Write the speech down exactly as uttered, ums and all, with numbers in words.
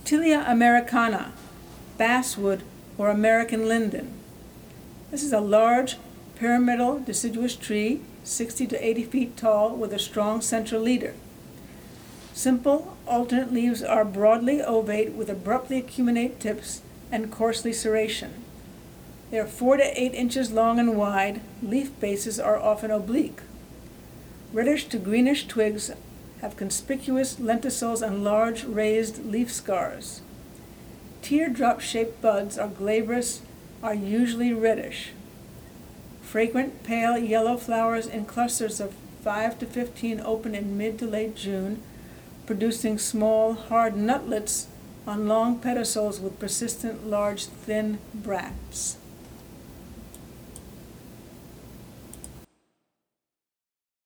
Tilia americana, basswood or American linden. This is a large pyramidal deciduous tree, sixty to eighty feet tall, with a strong central leader. Simple, alternate leaves are broadly ovate with abruptly acuminate tips and coarsely serration. They are four to eight inches long and wide. Leaf bases are often oblique. Reddish to greenish twigs have conspicuous lenticels and large raised leaf scars. Teardrop-shaped buds are glabrous, are usually reddish. Fragrant pale yellow flowers in clusters of five to fifteen open in mid to late June, producing small, hard nutlets on long pedicels with persistent, large, thin bracts.